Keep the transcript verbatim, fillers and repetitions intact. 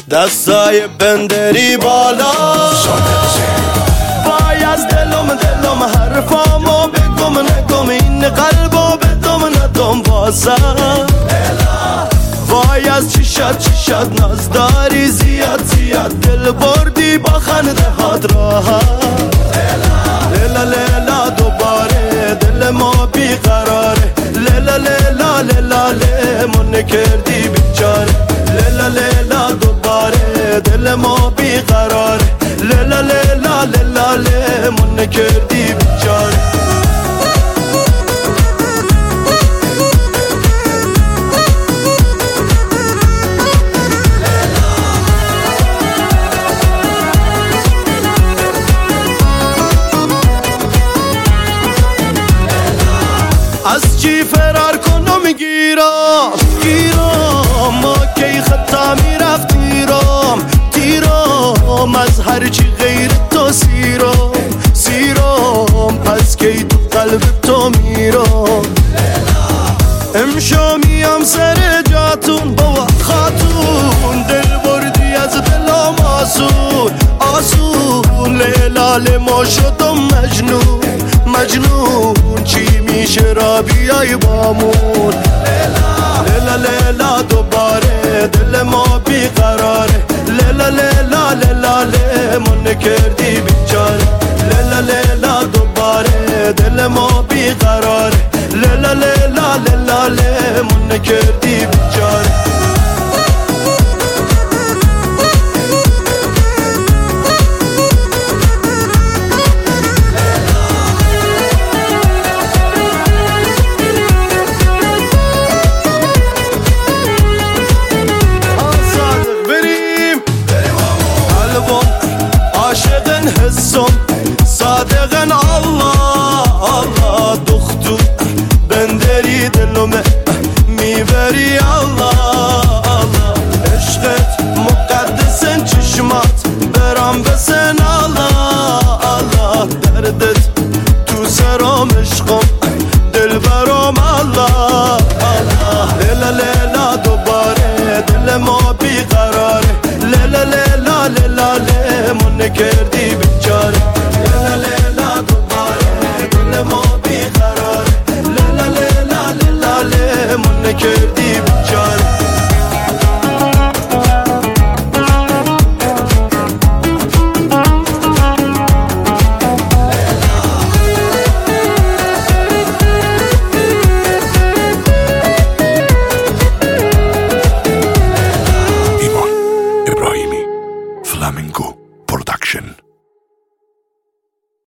دستای بندری بالا وای از دلم دلم حرفامو بگم نگم این قلبو بدم ندم واسم وای از چشات چشات نازداری زیاد زیاد دل بردی با خنده هات راحت لیلا لیلا دوباره دل ما بیقراره لیلا لیلا لیلا لیمون کردی بیچاره لیلا لیلا دوباره دل ما بیقراره لیلا لیلا لیلا لیمون کردی بیچاره از چی فرار کنم گیرم گیرم ما کی خطا میرفت تیرم تیرم از هر چی غیر تو سیرم سیرم پس کی تو قلب تو میرم امشو میام سر جاتون بابا خاتون دل بردی از دلم آسون آسون لیلا ما شدم مجنون مجنون چی میشه را بیای بامون لیلا لیلا دوباره دل ما بیقراره لیلا لیلا لیلا لیمون کردی بیچاره لیلا لیلا دوباره دل ما بیقراره لیلا لیلا لیلا لیمون کردی بیچاره عاشقن حسم صادقن Allah Allah دختو بندری دلومه میبری Allah Allah عشقت مقدسن چشمات برام بسن Allah Allah دردت تو سرام عشقم دل برام Allah Allah لیلا لیلا دوباره دل ما بیقراره لیلا لیلا لیلا لیمون کردی بیچاره لیلا لیلا دوباره دل ما بیقراره لیلا لیلا لیلا لیمون کردی بیچاره Iman Ibrahimi Flamingo Production.